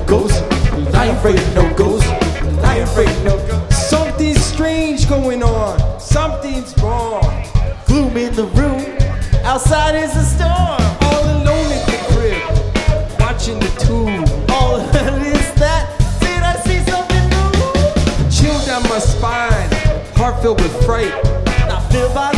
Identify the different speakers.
Speaker 1: ghosts. I ain't afraid of no ghosts. I ain't afraid of no ghosts.
Speaker 2: Something's strange going on. Something's wrong.
Speaker 1: Gloom in the room. Outside is a storm.
Speaker 2: All alone at the crib, watching the tube.
Speaker 1: All that is that. Did I see something new?
Speaker 2: Chill down my spine, heart filled with fright.
Speaker 1: I feel by